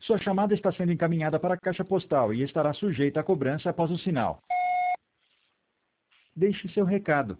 Sua chamada está sendo encaminhada para a caixa postal e estará sujeita a cobrança após o sinal. Deixe seu recado.